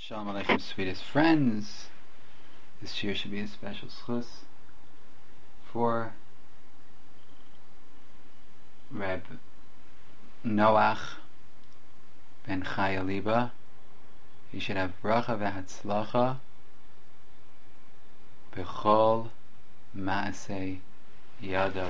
Shalom Aleichem, sweetest friends. This year should be a special schus for Reb Noach ben Chaya Liba. He should have bracha v'hatzlacha b'chol ma'aseh yadav,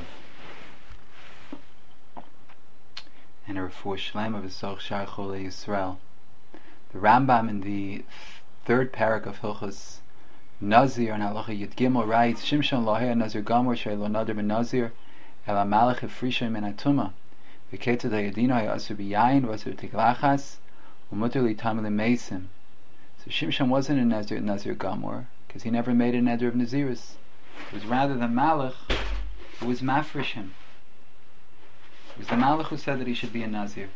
and a refuah shlema v'soch shar cholei Yisrael. The Rambam in the third parak of Hilchos Nazir and Halacha Yud Gimel writes, Shimshon Loher Nazir Gamor Sheilo Nader Ben Nazir El Amalek Efrisha Men Atuma V'Ketzad Hayadino Hayasur B'Yayin V'Asur Tiglachas U'Muter L'Tamil Meisim. So Shimshon wasn't a Nazir Gamor because he never made a neder of Nazirus. It was rather the Malach who was mafresh him. It was the Malach who said that he should be a Nazir.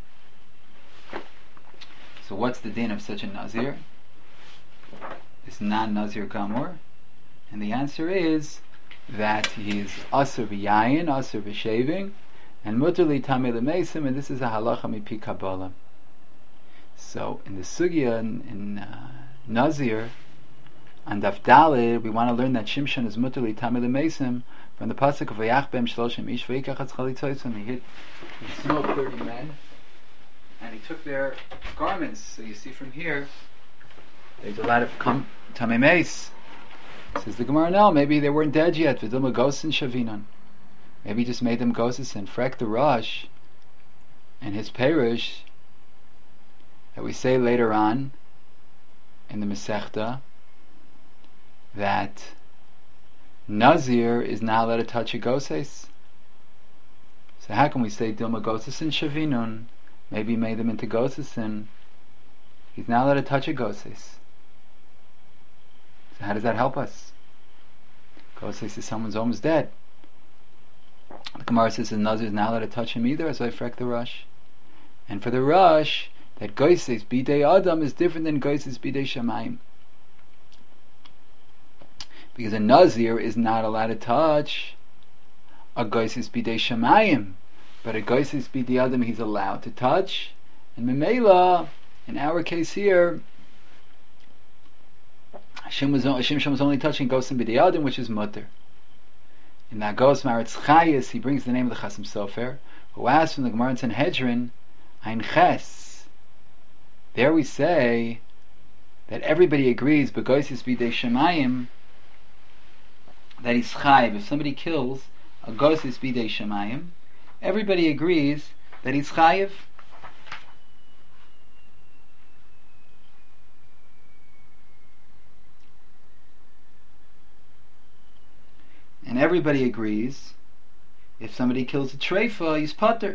So what's the din of such a Nazir? This non-Nazir Gamor? And the answer is that he is Asur B'Yayin, Asur B'Shaving, and Muter L'Tamei L'Meisim, and this is a halacha mipi Kabbalah. So in the Sugya in Nazir, on Daf Daled, we want to learn that Shimshon is Muter L'Tamei L'Meisim from the pasuk of Vayach Bem Shloshim Ish V'Yikach Chalitzosim. He smote 30 men, and he took their garments. So you see from here, there's a lot of Tamei Meis. Says the Gemara, no, maybe they weren't dead yet. V'dilma Gosin Shavinon. Maybe he just made them Gosis and Frek the Rosh and his Perush that we say later on in the Masechta that Nazir is not allowed to touch a Goses. So how can we say Dilma Gosis and Shavinon? Maybe he made them into Goses and he's not allowed to touch a Goses. So how does that help us? Goses is someone's almost dead. The Gemara says the Nazir is not allowed to touch him either, as I frek the Rush. And for the Rush, that Goses Bidei Adam is different than Goses Bidei Shamayim. Because a Nazir is not allowed to touch a Goses Bidei Shamayim. But a Goses Bidei Adam he's allowed to touch. And Memela, in our case here, Hashem was only touching Gosim Bidei Adam, which is Mutter. In that Gos Maretz Chayis, he brings the name of the Chasam Sofer, who asks from the Gemara in Sanhedrin, Ein Ches. There we say that everybody agrees, but Gosis Bidei Shemayim, that he's Chayiv. If somebody kills a Gosis Bidei Shemayim, everybody agrees that he's Chayiv. And everybody agrees if somebody kills a treifa, he's pater.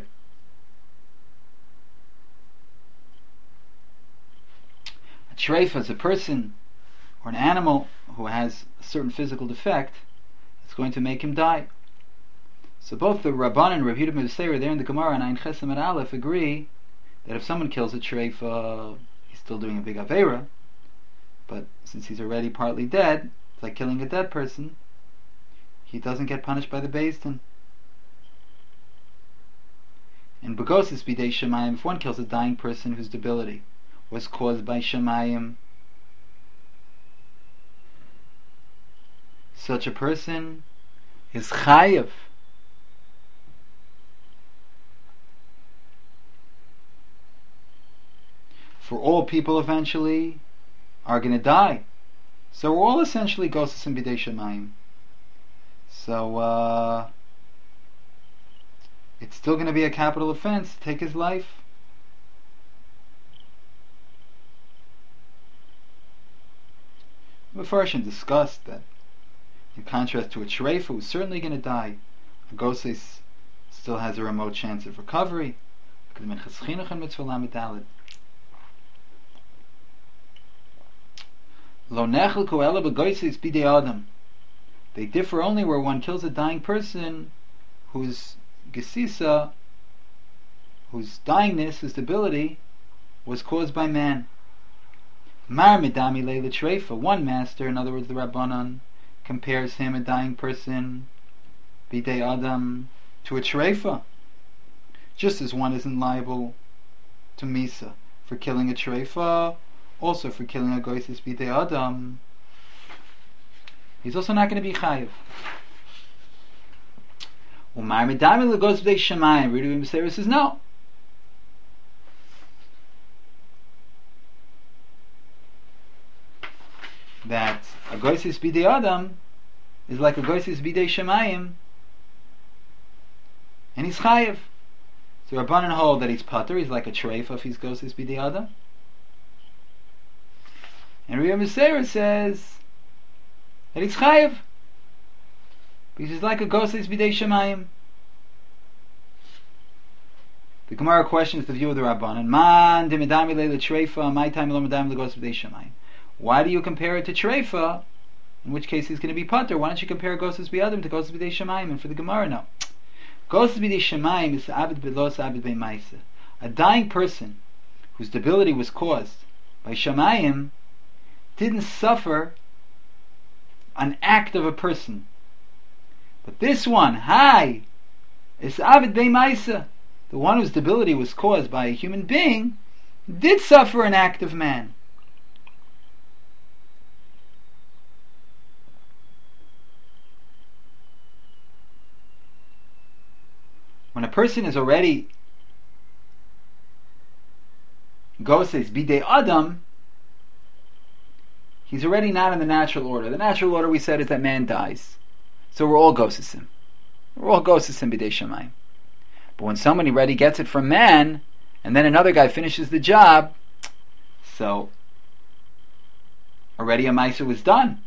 A treifa is a person or an animal who has a certain physical defect that's going to make him die. So both the Rabban and Rav Yehuda ben Beseira there in the Gemara and Ein Chesem and Aleph agree that if someone kills a treifa, he's still doing a big avera, but since he's already partly dead, it's like killing a dead person, he doesn't get punished by the Beis Din. In Begosis Bidei Shemayim, if one kills a dying person whose debility was caused by Shemayim, such a person is Chayiv. For all people eventually are going to die. So we're all essentially Gosis and Bidei Shemayim. So it's still going to be a capital offense to take his life. Mefarshim discussed that in contrast to a treifa who's certainly going to die, a Goses still has a remote chance of recovery. Lo nechelku ela b'Goses bidei Adam. They differ only where one kills a dying person whose gesisa, whose dyingness, whose debility, was caused by man. Mar midami leila treifa. One master, in other words the Rabbanan, compares him, a dying person, bidei Adam, to a treifa. Just as one isn't liable to misa for killing a treifa, also for killing a goyis bidei adam, he's also not going to be chayiv. Umar medami legos b'dei shemayim. Rebbe Meseira says no. That a goyis bidei adam is like a goyis bidei shemayim, and he's chayiv. So Rabbanan hold that he's pater. He's like a treif if he's goyis bidei adam. And Rebbe Meseira says that he's chayiv because he's like a goyis bidei shemayim. The Gemara questions the view of the Rabbanan. Man demidami leila treifa, my time lo medami legos b'dei shemayim. Why do you compare it to treifa? In which case he's going to be pater. Why don't you compare gosses b'yadam to gosses b'dei shemayim? And for the Gemara, no. Gosses b'dei shemayim is abed belos abed b'maisa. A dying person whose debility was caused by shemayim didn't suffer an act of a person. But this one, hi, is abed b'maisa. The one whose debility was caused by a human being did suffer an act of man. When a person is already goses bidei adam, he's already not in the natural order. The natural order, we said, is that man dies. So we're all gosesim. We're all gosesim bidei shemayim. But when somebody already gets it from man, and then another guy finishes the job, so already a maisa was done.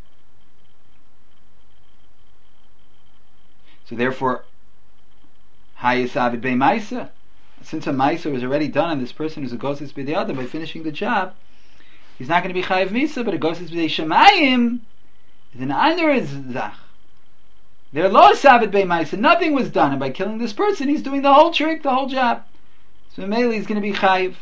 So therefore, hayis avid bei maisa. Since a maisa was already done, and this person who's a goses b'dei adam by finishing the job, he's not going to be chayiv misa. But a goses b'dei shemayim is an andere zach. They're lo sabed bei maisa. Nothing was done, and by killing this person, he's doing the whole trick, the whole job. So mainly he's going to be chayiv.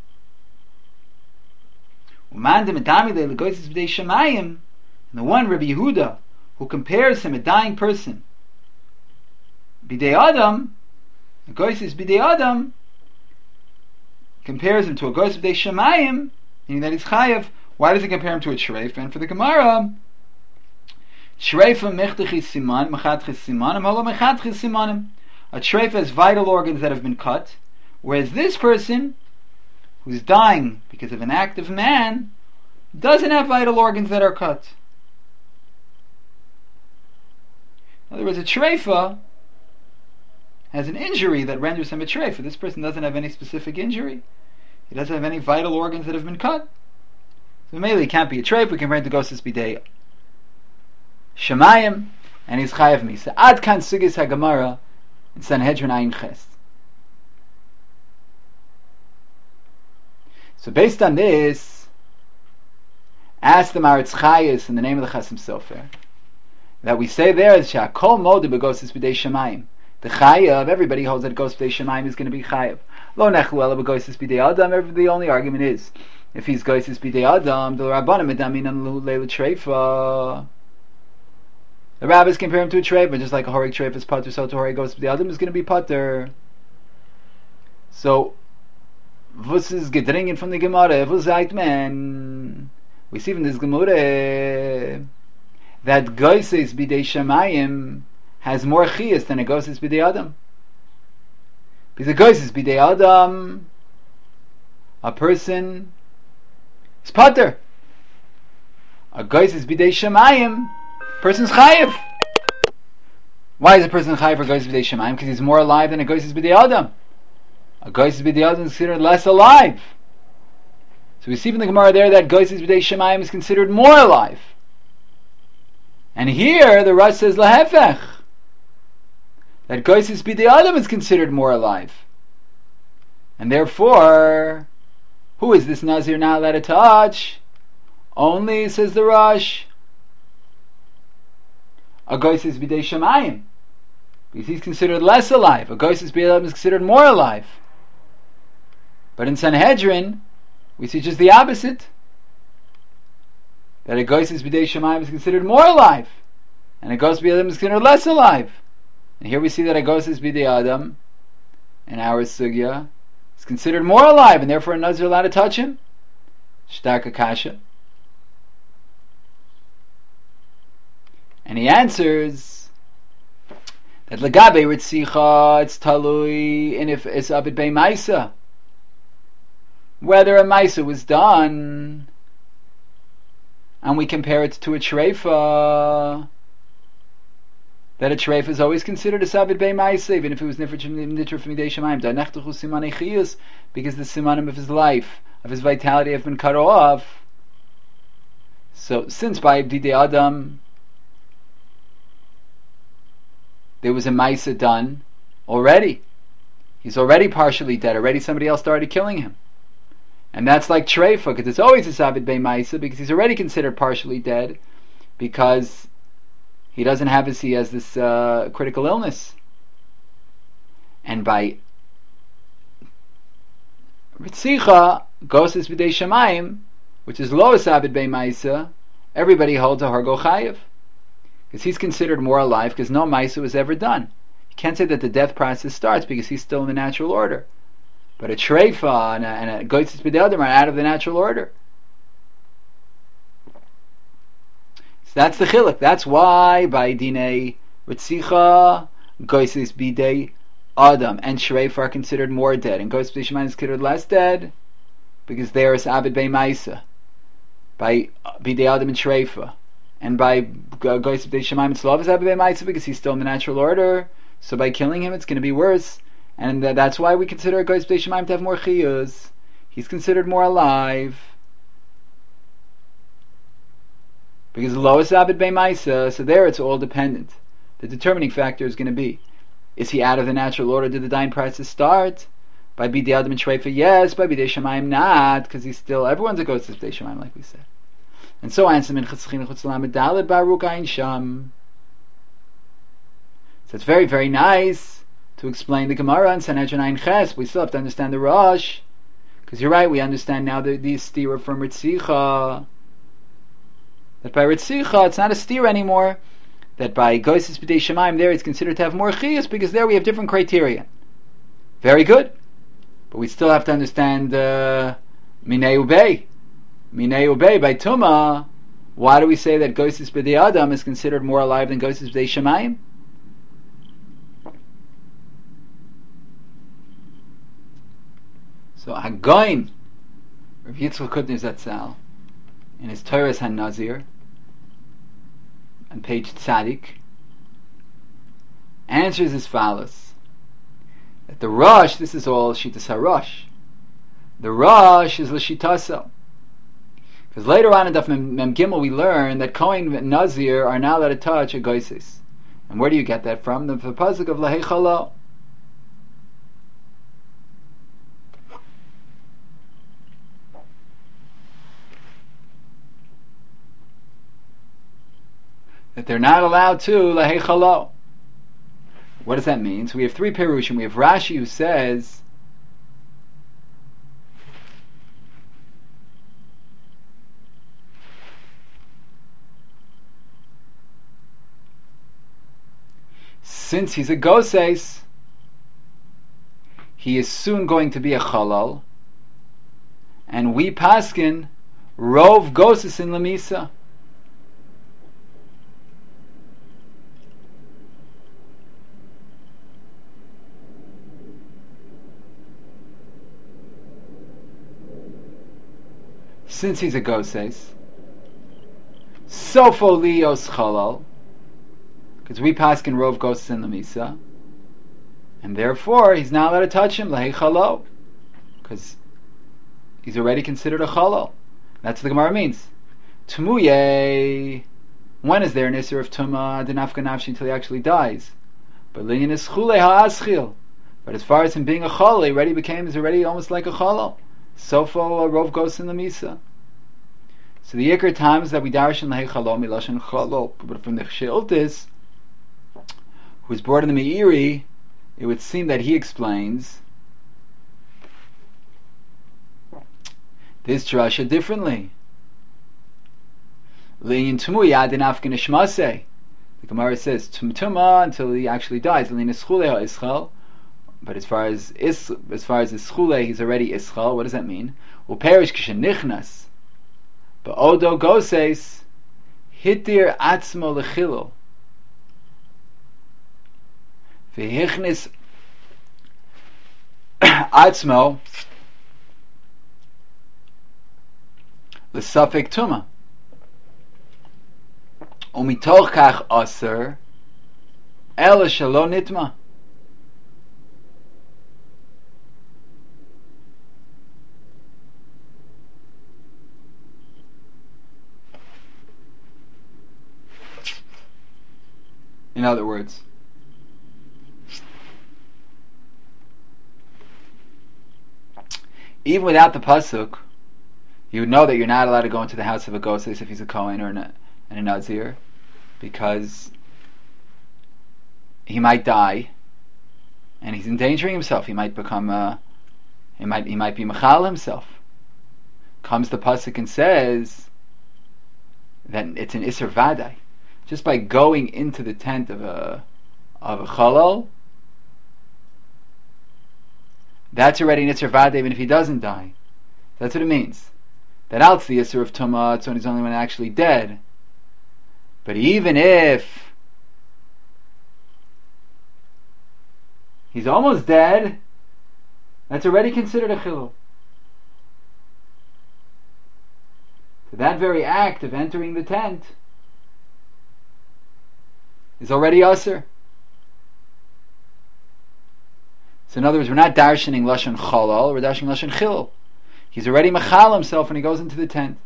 And the one Rabbi Yehuda who compares him, a dying person, bidei adam, a goyis bidei adam, compares him to a goyis bidei shemayim, meaning that he's chayiv. Why does he compare him to a treif? And for the Gemara, Shreifa mechtichis siman, mechatchis simanim, holo mechatchis simanim. A treif has vital organs that have been cut, whereas this person, who's dying because of an act of man, doesn't have vital organs that are cut. In other words, a treifa has an injury that renders him a treifa. This person doesn't have any specific injury. He doesn't have any vital organs that have been cut. So mainly he can't be a treifa. We can bring the gosses bidei shemayim, and he's chayav misa. Ad kan sugis hagemara in Sanhedrin Ayin Ches. So based on this, ask the Maritz Chayes in the name of the Chasim Sofer that we say there is shakol modi begosses b'dei shemayim. The chayav, everybody holds that gosses b'dei shemayim is going to be chayav. Lo nechlu ela begosses b'dei adam. The only argument is if he's gosses b'dei adam, the rabbanim medaminan leila treifa. The rabbis compare him to a treifa, just like a horig treifa is pater, so to horig gosses b'dei adam is going to be pater. So was is gedringen from the Gemara? Was sagt man? We see from this Gemara that goses bidei shemayim has more chiyas than a goses bidei adam. Because a goses bidei adam, a person is pater. A goses bidei shemayim, person's chayiv. Why is a person chayiv for goses bidei shemayim? Because he's more alive than a goses bidei adam. A goses b'dei adam is considered less alive. So we see from the Gemara there that goses b'dei shemayim is considered more alive. And here the Rosh says lahefech, that goses b'dei adam is considered more alive. And therefore, who is this Nazir not allowed to touch? Only, says the Rosh, a goses b'dei shemayim, because he's considered less alive. A goses b'dei adam is considered more alive. But in Sanhedrin, we see just the opposite. That a goses b'dei shemayim is considered more alive, and a goses b'dei adam is considered less alive. And here we see that a goses b'dei adam, in our sugya, is considered more alive, and therefore a nazir allowed to touch him. Shtarka kasha. And he answers that Lagabe Ritzicha, it's talui, and if it's Abid Bei Maisa, whether a Maisa was done, and we compare it to a Treifa, that a Treifa is always considered a Sabid Bei Maisa, even if it was Nitra from Midei Shemayim, Da'nechtuchu Simanei Chiyus, because the Simanim of his life, of his vitality, have been cut off. So, since by B'didei Adam, there was a Maisa done already. He's already partially dead. Already somebody else started killing him. And that's like Treifa, because it's always a Sabid Bei Maisa, because he's already considered partially dead, because he doesn't have he has this critical illness. And by Ritzicha, Goses B'dei Shemayim, which is Lo Sabid Bei Maisa, everybody holds a Hargo Chayev, because he's considered more alive, because no Maisa was ever done. You can't say that the death process starts, because he's still in the natural order. But a Treifa and a Goitzis B'dei Adam are out of the natural order. So that's the chiluk. That's why by Dinei Ritzicha, Goitzis B'dei Adam and Treifa are considered more dead, and Goitzis B'dei Shemayim is considered less dead, because there is Abid Bei Maisa. By B'dei Adam and Treifa. And by Goitzis B'dei Shemayim, it's Lov is Abid Bei Maisa, because he's still in the natural order. So by killing him, it's going to be worse. And that's why we consider Goitzis B'dei Shemayim to have more chiyus. He's considered more alive. Because Lo is Abid Bei Maisa, so there it's all dependent. The determining factor is going to be, is he out of the natural order? Did the dying process start? By B'dei Adam and Treifa, yes. By B'dei Shemayim, not. Because he's still, everyone's a Goitzis B'dei Shemayim, like we said. And so answer min Chatzchina Chutzlam Daled Baruch Ayin Sham. So it's very, very nice to explain the Gemara in Sanhedrin Ayin Ches. We still have to understand the Rosh, because you're right, we understand now the stira from Ritzicha, that by Ritzicha it's not a stira anymore, that by Goitzis B'dei Shemayim there it's considered to have more chiyus, because there we have different criteria. Very good, but we still have to understand Minei Ubei. Minei Ubei by Tuma. Why do we say that Goitzis B'dei Adam is considered more alive than Goitzis B'dei Shemayim? So Hagoin, Rav Yitzchak Kutner Zatzal, in his Torah's HaNazir, on page Tzadik, answers as follows: that the Rosh, this is all Shitas HaRosh, the Rosh is L'Shitasa. Because later on in Daf Mem Gimel we learn that Kohen and Nazir are not allowed to touch a Goisis. And where do you get that from? The pasuk of Lahei Chalo. That they're not allowed to Lahei Chalo. What does that mean? So we have three Perushim. We have Rashi who says since he's a Goses, he is soon going to be a Chalal, and we paskin Rov Goses in Lamisa. Since he's a Goses, Sofo Lios Chalal, because we paskin Rov Goses in Lamisa, and therefore he's not allowed to touch him Lahei Chalo, because he's already considered a Chalal. That's what the Gemara means. Tumuye, when is there an Isser of Tumah Denafka Nafshi until he actually dies? But Linyan is Chule HaAschil. But as far as him being a Chalal, he's already almost like a Chalal. Sofo Rov Goses in Lamisa. So the Yikar times that we darish in Lahei Chalo Milashan Chalo, but from the Sheiltis, who was brought in the Meiri, it would seem that he explains this drasha differently. Lein Tumuya Dinafkin Ishmase. The Gemara says Tumtuma until he actually dies. Lein Ischule HaIschal. But as far as Ischule, he's already Ischal. What does that mean? Well, perish Kishanichnas. Ba'odo goses hitir atzmo lechilul v'hichnis atzmo l'safek tuma umitoch kach aser ela shelo nitma. In other words, even without the pasuk, you would know that you're not allowed to go into the house of a goses if he's a Kohen or a Nazir, because he might die, and he's endangering himself. He might become he might be machal himself. Comes the pasuk and says that it's an iser vadai. Just by going into the tent of a chalal, that's already an iser vadai, even if he doesn't die. That's what it means. That else the iser of tumah, it's when he's only when actually dead. But even if he's almost dead, that's already considered a chilul. So that very act of entering the tent is already aser. So in other words, we're not darshaning lashon chalal, we're darshaning lashon chilul. He's already machal himself when he goes into the tent.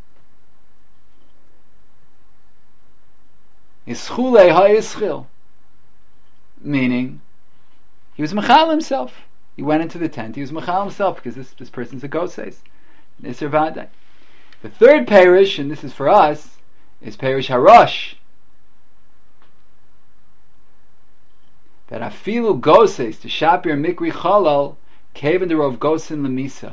Ischule ha-ischil, meaning he was machal himself. He went into the tent, he was machal himself, because this person's a goses, Nisr Vadai. The third parish, and this is for us, is parish harosh. That afilu goses to shapir mikri chalal kaven derov gosin lemisa.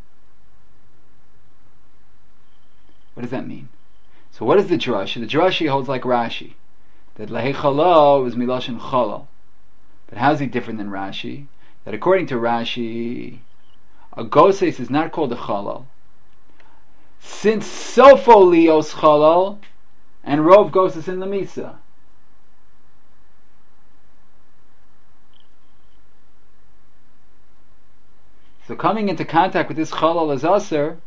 What does that mean? So what is the drush? The drush holds like Rashi, that lehe chalal is miloshin chalal. But how is he different than Rashi? That according to Rashi, a goses is not called a chalal, since sofo lios chalal and rov goses in lemisa. So coming into contact with this chalal is aser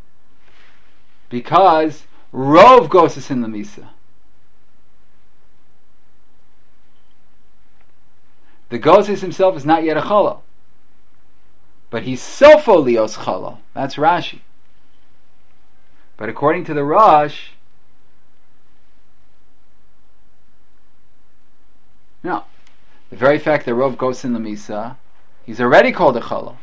because rov goses in lemisa. The goses himself is not yet a chalal, but he's sofo lios chalal. That's Rashi. But according to the Rosh, no. The very fact that rov goes in lemisa, he's already called a chalal.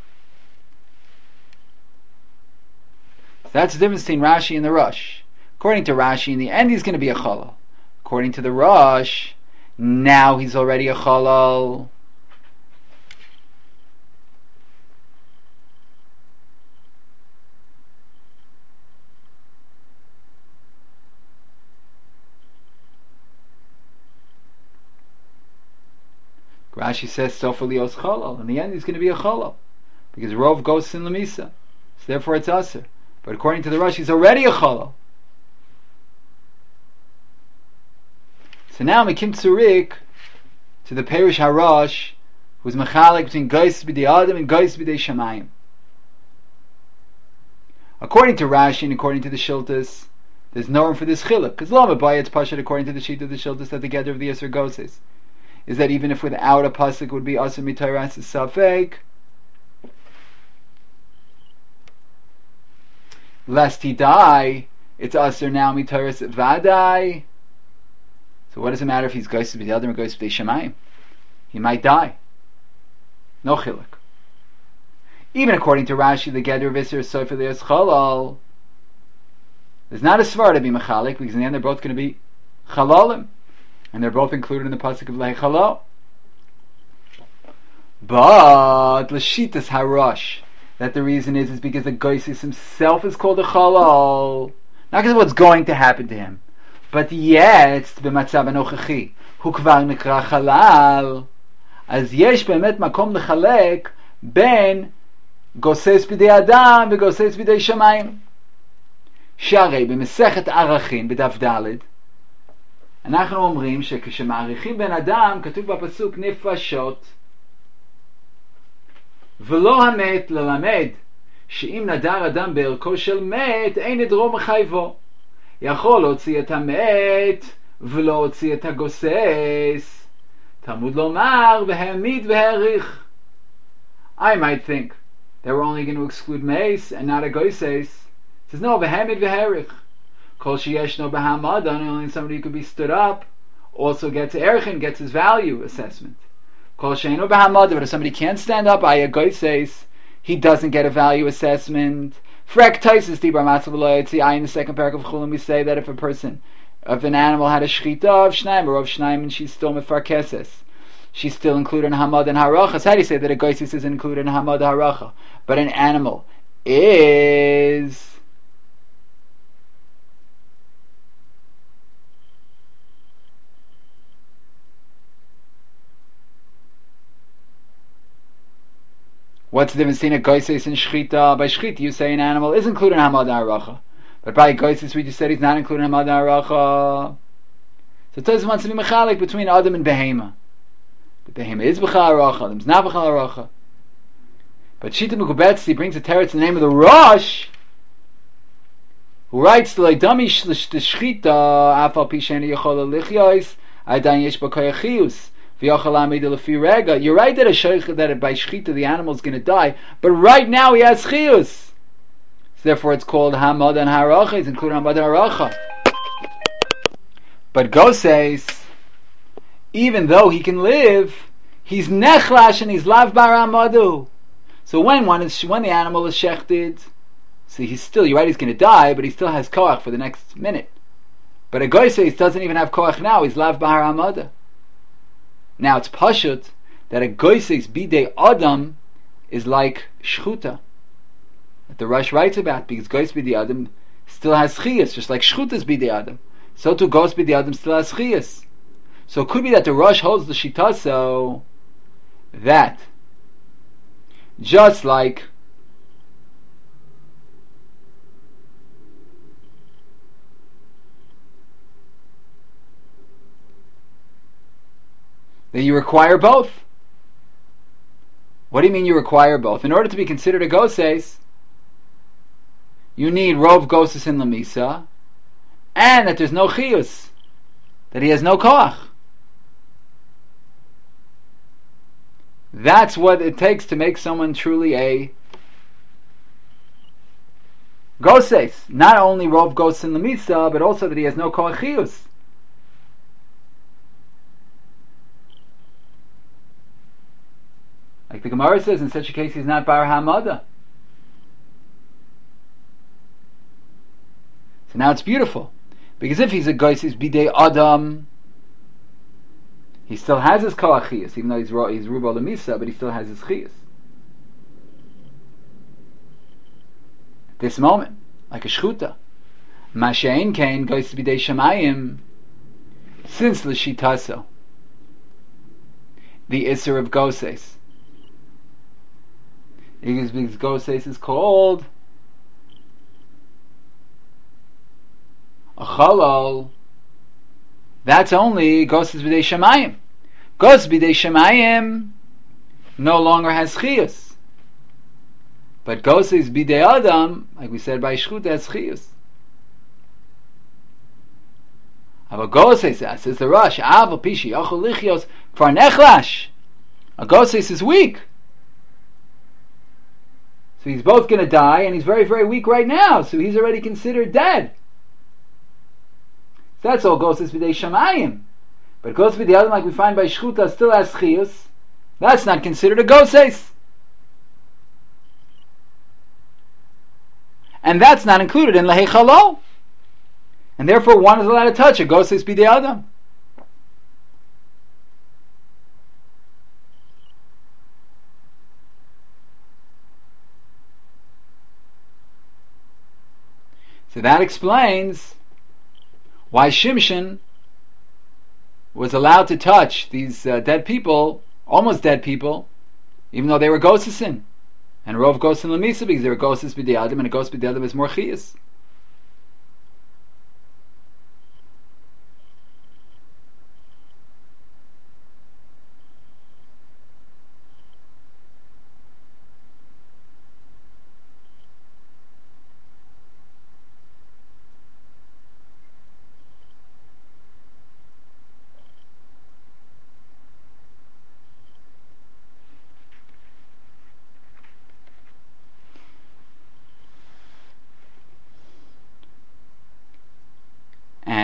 That's the difference between Rashi and the Rosh. According to Rashi, in the end he's going to be a chalal. According to the Rosh, now he's already a chalal. Rashi says sofa lios chalal. In the end he's going to be a chalal, because rov goes in lemisa. So therefore it's aser. But according to the Rosh, he's already a chalal. So now Mekim Tzurik to the Perish Harosh, who's mechalik between Geis b'dei Adam and Geis b'dei Shamayim. According to Rashi and according to the Shiltas, there's no room for this chiluk, because Lama Baya it's Pashat according to the sheet of the Shiltas that the gather of the Yisr Goses is that even if without a pasuk would be Asr Mitayras Safek, lest he die, it's Asr now Mitayras Vadai. So what does it matter if he's Geis b'dei Adam or Geis b'dei Shamayim? He might die. No chiluk. Even according to Rashi, the Geder of Isser Sofer Lios Chalal, there's not a svar to be mechalik, because in the end they're both going to be chalalim, and they're both included in the pasuk of Lei Chalal. But l'shitas harosh, that the reason is because the Goisis himself is called a chalal, not because of what's going to happen to him, but yet b'matzav anochachi hu kvar nikra chalal, as yesh be'emet makom lechalek ben goses b'dei Adam v'goses b'dei Shamayim. שהרי במסכת ערכין בדף ד' אנחנו אומרים שכשמעריכים בן אדם כתוב בפסוק נפשות, ולא המת ללמד שאם נדר אדם בערכו של מת אין נדרו מחייבו. יכול להוציא את המת ולא הוציא את הגוסס. תלמוד לומר והעמיד והעריך. I might think that we're only going to exclude mace and not a gosses. It says no, והעמיד והעריך. Kol sheyeshno b'hamada, only somebody who could be stood up also gets erchin, gets his value assessment. Kol sheino b'hamada, but if somebody can't stand up, a gosses, he doesn't get a value assessment. Frek taisis dibar matzav loyetzi. In the second paragraph of Chulam we say that if an animal had a shchita of shnaim or of shnaim and she's still mefarkeses, she's still included in hamad and haracha. So how do you say that a gosses is included in hamad and haracha, but an animal is? What's the difference between a goises and shchita? By shchita you say an animal is included in hamad haracha, but by goises we just said he's not included in hamad haracha. So Tosfos wants to be mechalik between Adam and behema. The behema is b'chal haracha, Adam's not b'chal haracha. But Shita Mekubetzi brings a teretz in the name of the Rosh, who writes the leidami shchita afal pisheni yachol lichyos adayin yesh b'koyachiyus. You're right that by shchita the animal is going to die, but right now he has chiyus. So therefore it's called hamad and haracha. It's included hamad and haracha. But gosses, even though he can live, he's nechlash and he's lav bar hamadu. So when the animal is shechted, so he's still, you're right, he's going to die, but he still has koach for the next minute. But a gosses doesn't even have koach now. He's lav bar hamadu. Now it's pashut that a goises bidei adam is like shchuta that the Rosh writes about, because gois bidei adam still has chiyas, just like shchuta's bidei adam. So too gois bidei adam still has chiyas. So it could be that the Rosh holds the shita so that just like that you require both. What do you mean you require both? In order to be considered a gosses, you need rov gosses in lamisa, and that there's no chiyus, that he has no koach. That's what it takes to make someone truly a gosses. Not only rov gosses in lamisa, but also that he has no koach chiyus. Like the Gemara says, in such a case he's not bar hamada. So now it's beautiful, because if he's a goises bidei adam, he still has his koach chiyus, even though he's rubo lemisa, but he still has his chiyus. At this moment, like a shchuta, mashein kain goises bidei shamayim, since l'shitaso, the isser of goses. Because gosses is called a chalal. That's only gosses b'dei shemayim. Gosses b'dei shemayim no longer has chiyus, but gosses b'dei adam, like we said by shchut, has chiyus. But gosses, says the Rosh, aval pishi yachol lichios kvar nechlash. A gosses is weak. So he's both going to die, and he's very, very weak right now, so he's already considered dead. So that's all gosses b'dei shamayim. But gosses b'dei adam, like we find by shchuta, still has chiyus. That's not considered a gosses. And that's not included in lahei chalol. And therefore one is allowed to touch a gosses b'dei adam. So that explains why Shimshon was allowed to touch these dead people, almost dead people, even though they were gosesin. And Rov gosen lemisa, because they were goses b'dei adam, and a gos b'dei adam is more chiyas.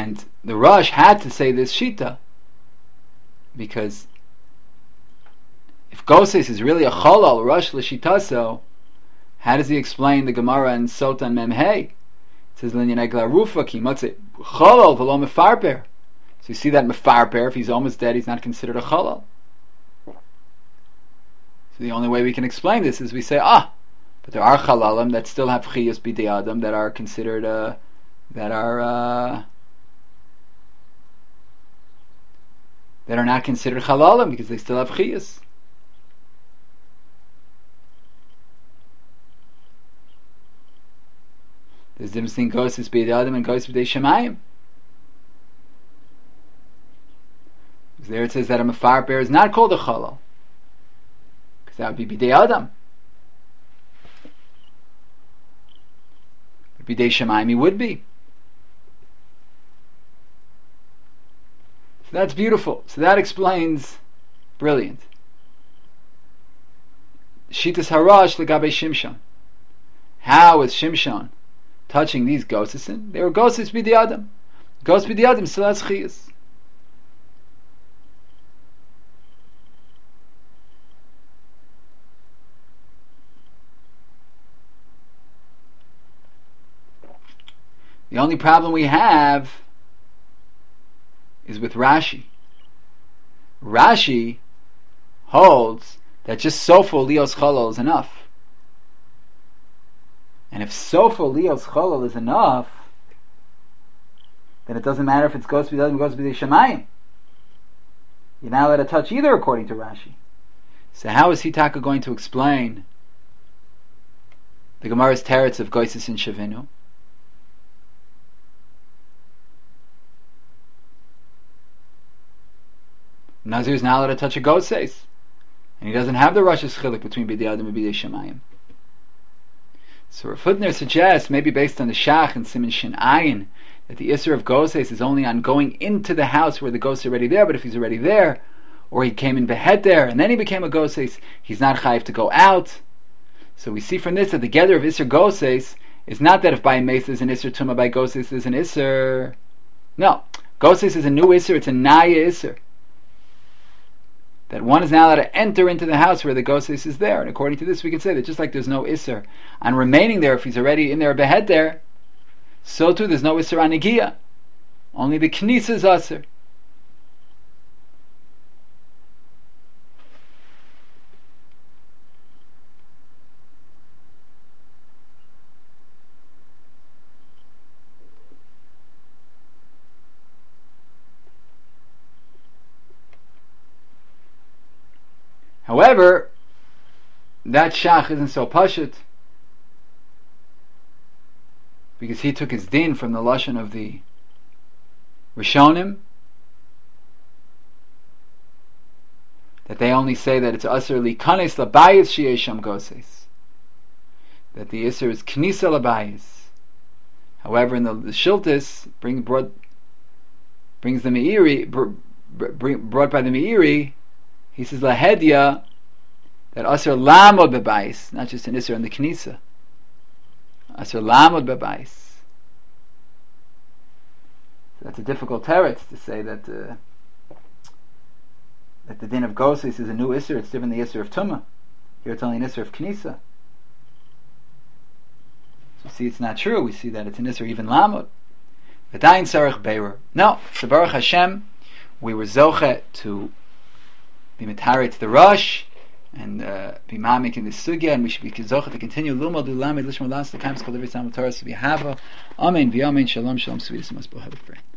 And the Rosh had to say this Shita, because if Goses is really a Cholol, Rosh L'Shitaso, how does he explain the Gemara in Sotan Memhei? It says, L'nyanegla Rufa ki motze Cholol v'lo mefarper. So you see that mefarper, if he's almost dead, he's not considered a Cholol. So the only way we can explain this is we say, but there are Chalalim that still have Chiyus B'dei Adam, that are considered, that are not considered Chalalim, because they still have Chiyus. There's a difference between Goses B'dei Adam and Goses B'dei Shemayim. There it says that a mefarper is not called a Cholol, because that would be B'dei Adam. But B'dei Shemayim he would be. So that's beautiful. So that explains, brilliant. Shitas Harash legabe Shimshon. How is Shimshon touching these Gosesin? They were Goses B'dei Adam. Goses B'dei Adam still has Chiyus. The only problem we have is with Rashi. Rashi holds that just Sofo Lios Cholol is enough. And if Sofo Lios Cholol is enough, then it doesn't matter if it's Gos B'dei Adam or Gos B'dei Shemayim. You're not allowed to touch either, according to Rashi. So how is Hitaka going to explain the Gemara's teretz of Goisis and Shavinu? Nazir is not allowed to touch a Goses, and he doesn't have the Rosh's chilik between B'dei Adam and B'dei Shemayim. So Rav Hutner suggests, maybe based on the Shach and Siman Shin Ayin, that the Isser of Goses is only on going into the house where the Goses is already there, but if he's already there, or he came in Behet there, and then he became a Goses, he's not chayiv to go out. So we see from this that the gather of Isser Goses is not that if by a Mesa is an Isser Tumah, by Goses is an Isser. No. Goses is a new Isser, it's a Naya Isser. That one is now allowed to enter into the house where the Goses is there. And according to this, we can say that just like there's no Isser on remaining there if he's already in there, Behet there, so too there's no Isser on Negiah. Only the Knisa is Asser. However, that Shach isn't so pashut, because he took his din from the lashon of the Rishonim, that they only say that it's Asr likanes labayis sheyesham Goses, that the Isser is knisa labayis. However, in the Shiltis brings the Meiri, brought by the Meiri, he says lahedya that Asr lamod bebayis, not just an Isser in the Knisa. Asr lamod bebayis. So that's a difficult teretz to say that the din of Goses is a new Isser. It's different than the Isser of Tumah. Here it's only an Isser of Knisa. So we see it's not true. We see that it's an Isser even lamod. V'dayin sarich beirer. No, so Baruch Hashem, we were zoche to be mitaret the Rosh and be mamik in the sugya, and we should be zoche to continue lumad ulamid lishma las the times called every time Torah to be hava. Amen. V'amen. Shalom. Shalom. Sweetest must be